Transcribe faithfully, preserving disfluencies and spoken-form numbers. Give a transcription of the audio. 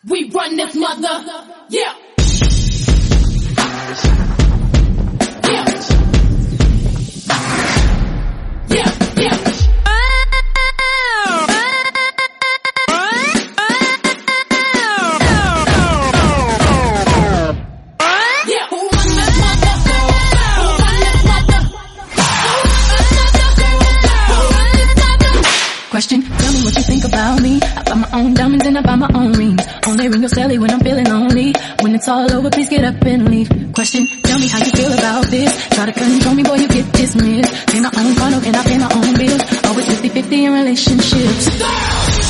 We run this mother, yeah. Yeah. Yeah, yeah. Yeah, who run this mother? Who run this mother? Who run this mother? Question, tell me what you think about me. I buy my own diamonds and I buy my own rings. Only ring your celly when I'm feeling lonely. When it's all over, please get up and leave. Question, tell me how you feel about this. Try to control me, boy, you get dismissed. Pay my own condo and I pay my own bills. Always fifty fifty in relationships. Girl!